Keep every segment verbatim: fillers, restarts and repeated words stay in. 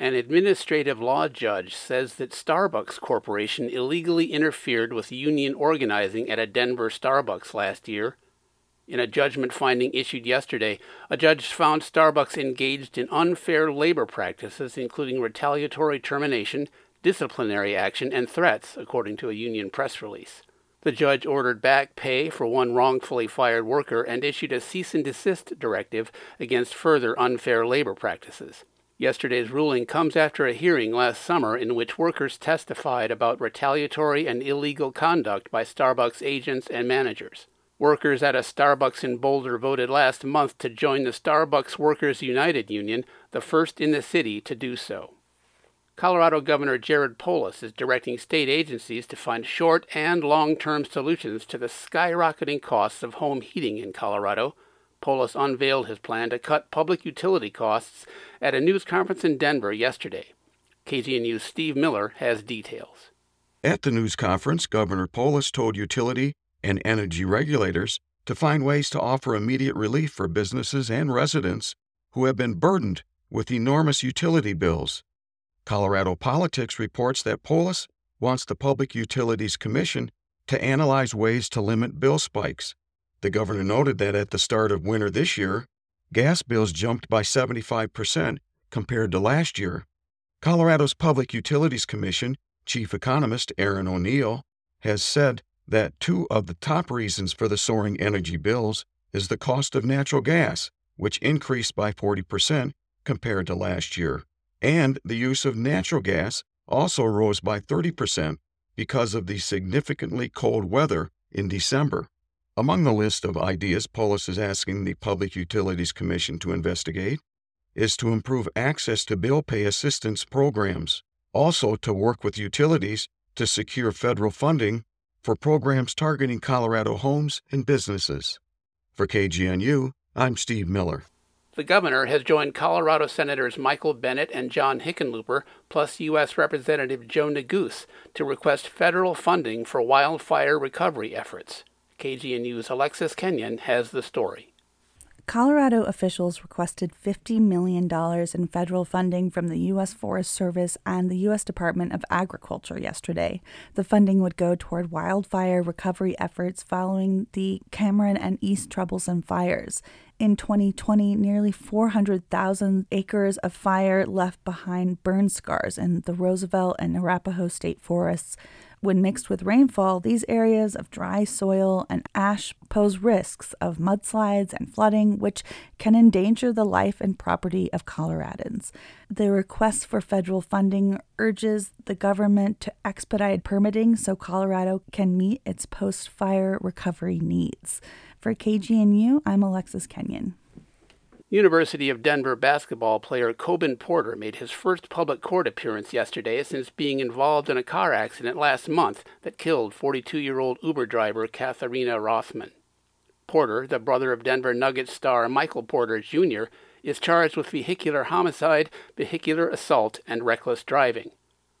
An administrative law judge says that Starbucks Corporation illegally interfered with union organizing at a Denver Starbucks last year. In a judgment finding issued yesterday, a judge found Starbucks engaged in unfair labor practices, including retaliatory termination, disciplinary action, and threats, according to a union press release. The judge ordered back pay for one wrongfully fired worker and issued a cease and desist directive against further unfair labor practices. Yesterday's ruling comes after a hearing last summer in which workers testified about retaliatory and illegal conduct by Starbucks agents and managers. Workers at a Starbucks in Boulder voted last month to join the Starbucks Workers United Union, the first in the city to do so. Colorado Governor Jared Polis is directing state agencies to find short and long-term solutions to the skyrocketing costs of home heating in Colorado. Polis unveiled his plan to cut public utility costs at a news conference in Denver yesterday. K G N U's Steve Miller has details. At the news conference, Governor Polis told utility and energy regulators to find ways to offer immediate relief for businesses and residents who have been burdened with enormous utility bills. Colorado Politics reports that Polis wants the Public Utilities Commission to analyze ways to limit bill spikes. The governor noted that at the start of winter this year, gas bills jumped by seventy-five percent compared to last year. Colorado's Public Utilities Commission chief economist Aaron O'Neill has said that two of the top reasons for the soaring energy bills is the cost of natural gas, which increased by forty percent compared to last year, and the use of natural gas also rose by thirty percent because of the significantly cold weather in December. Among the list of ideas Polis is asking the Public Utilities Commission to investigate is to improve access to bill pay assistance programs, also to work with utilities to secure federal funding for programs targeting Colorado homes and businesses. For K G N U, I'm Steve Miller. The governor has joined Colorado Senators Michael Bennet and John Hickenlooper, plus U S Representative Joe Neguse, to request federal funding for wildfire recovery efforts. K G N U's Alexis Kenyon has the story. Colorado officials requested fifty million dollars in federal funding from the U S Forest Service and the U S Department of Agriculture yesterday. The funding would go toward wildfire recovery efforts following the Cameron and East Troublesome fires. In twenty twenty, nearly four hundred thousand acres of fire left behind burn scars in the Roosevelt and Arapahoe state forests. When mixed with rainfall, these areas of dry soil and ash pose risks of mudslides and flooding, which can endanger the life and property of Coloradans. The request for federal funding urges the government to expedite permitting so Colorado can meet its post-fire recovery needs. For K G N U, I'm Alexis Kenyon. University of Denver basketball player Coben Porter made his first public court appearance yesterday since being involved in a car accident last month that killed forty-two-year-old Uber driver Katharina Rothman. Porter, the brother of Denver Nuggets star Michael Porter Junior, is charged with vehicular homicide, vehicular assault, and reckless driving.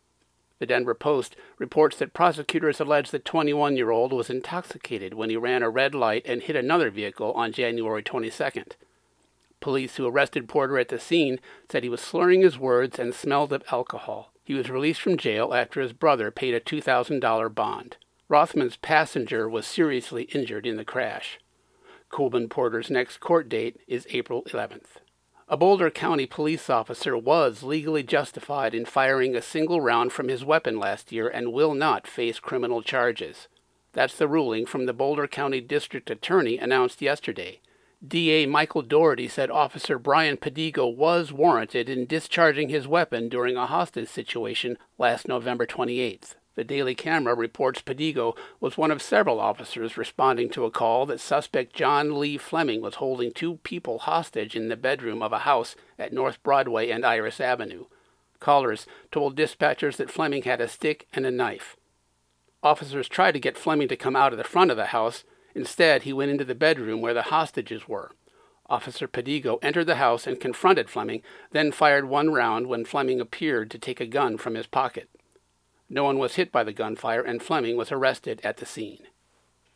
The Denver Post reports that prosecutors allege the twenty-one-year-old was intoxicated when he ran a red light and hit another vehicle on January twenty-second. Police who arrested Porter at the scene said he was slurring his words and smelled of alcohol. He was released from jail after his brother paid a two thousand dollars bond. Rothman's passenger was seriously injured in the crash. Coben Porter's next court date is April eleventh. A Boulder County police officer was legally justified in firing a single round from his weapon last year and will not face criminal charges. That's the ruling from the Boulder County District Attorney announced yesterday. D A Michael Doherty said Officer Brian Padigo was warranted in discharging his weapon during a hostage situation last November twenty-eighth. The Daily Camera reports Padigo was one of several officers responding to a call that suspect John Lee Fleming was holding two people hostage in the bedroom of a house at North Broadway and Iris Avenue. Callers told dispatchers that Fleming had a stick and a knife. Officers tried to get Fleming to come out of the front of the house. Instead, he went into the bedroom where the hostages were. Officer Padigo entered the house and confronted Fleming, then fired one round when Fleming appeared to take a gun from his pocket. No one was hit by the gunfire, and Fleming was arrested at the scene.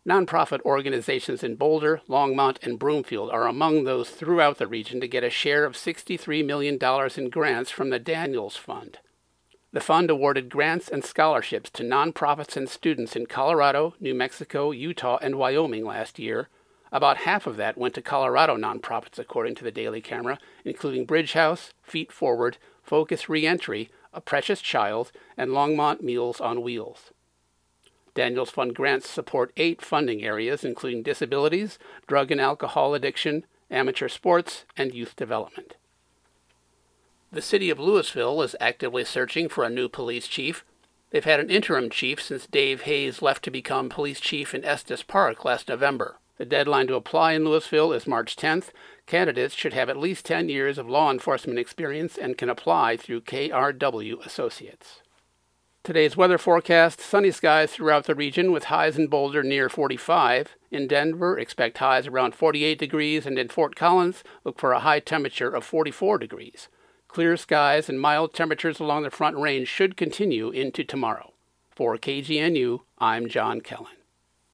Nonprofit organizations in Boulder, Longmont, and Broomfield are among those throughout the region to get a share of sixty-three million dollars in grants from the Daniels Fund. The fund awarded grants and scholarships to nonprofits and students in Colorado, New Mexico, Utah, and Wyoming last year. About half of that went to Colorado nonprofits, according to the Daily Camera, including Bridge House, Feet Forward, Focus Reentry, A Precious Child, and Longmont Meals on Wheels. Daniels Fund grants support eight funding areas, including disabilities, drug and alcohol addiction, amateur sports, and youth development. The city of Louisville is actively searching for a new police chief. They've had an interim chief since Dave Hayes left to become police chief in Estes Park last November. The deadline to apply in Louisville is March tenth. Candidates should have at least ten years of law enforcement experience and can apply through K R W Associates. Today's weather forecast: sunny skies throughout the region with highs in Boulder near forty-five. In Denver, expect highs around forty-eight degrees, and in Fort Collins, look for a high temperature of forty-four degrees. Clear skies and mild temperatures along the Front Range should continue into tomorrow. For K G N U, I'm John Kellen.